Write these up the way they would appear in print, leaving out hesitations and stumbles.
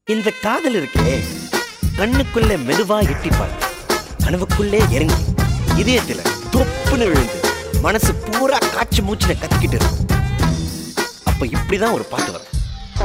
இந்த காதல் இருக்கே, கண்ணுக்குள்ள மெதுவா எட்டி பார்த்து கனவுக்குள்ளே இறங்கி இதயத்துல தொப்புன்னு விழுந்து மனசு பூரா காய்ச்சி மூச்சுல கத்திக்கிட்டு இருக்கும். அப்ப இப்படிதான் ஒரு பாட்டு வரும்.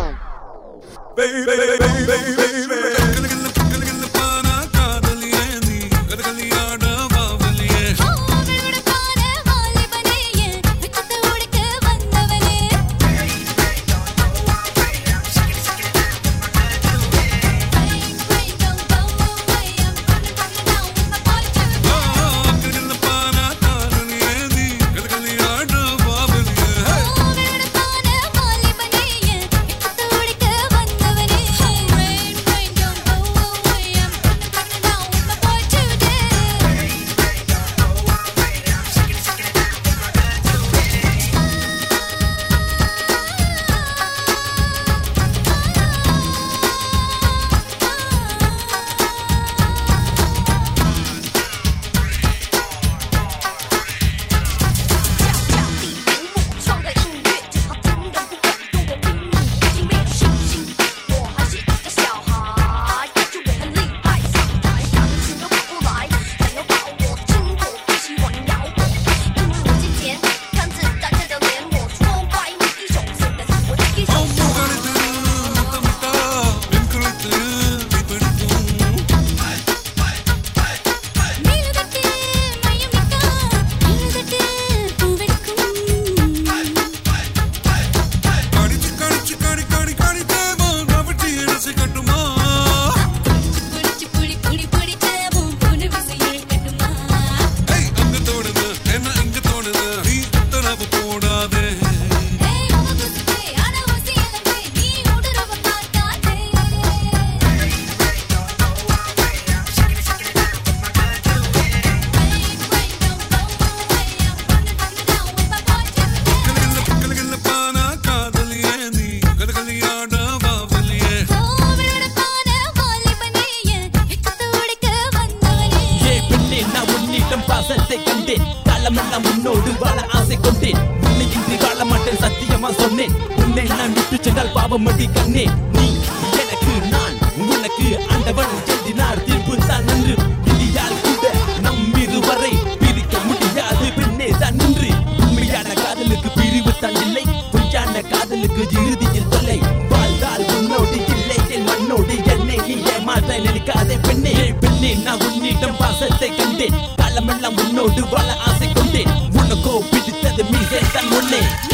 உன்னோடு வாழ ஆசை கொண்டேன். உன்னை இன்றி வாழ மாட்டேன் சத்தியமா சொன்னேன். உன்னை நான் விட்டு சென்றால் பாவம் அடி கண்ணே. நீ எனக்கு, நான் உனக்கு, ஆண்டவன் எழுதினார் தீர்ப்பு தான் நன்று. இந்தியால் கூட நம் இருவரை பிரிக்க முடியாது பெண்ணே தான் நின்று. உண்மையான காதலுக்கு பிரிவு தான் இல்லை, பொய்யான காதலுக்கு இறுதியில் தொல்லை. வாழ்ந்தால் உன்னோடு இல்லை என் மண்ணோடு என்னை நீ ஏமாற்ற நினைக்காதே பெண்ணே. பெண்ணே நான் உன்னிடம் பாசத்தை கண்டேன். காலமெல்லாம் உன்னோடு வாழ ஆசை கொண்டேன். உனக்கோ பிடித்தது மீசை தான் ஒன்னே.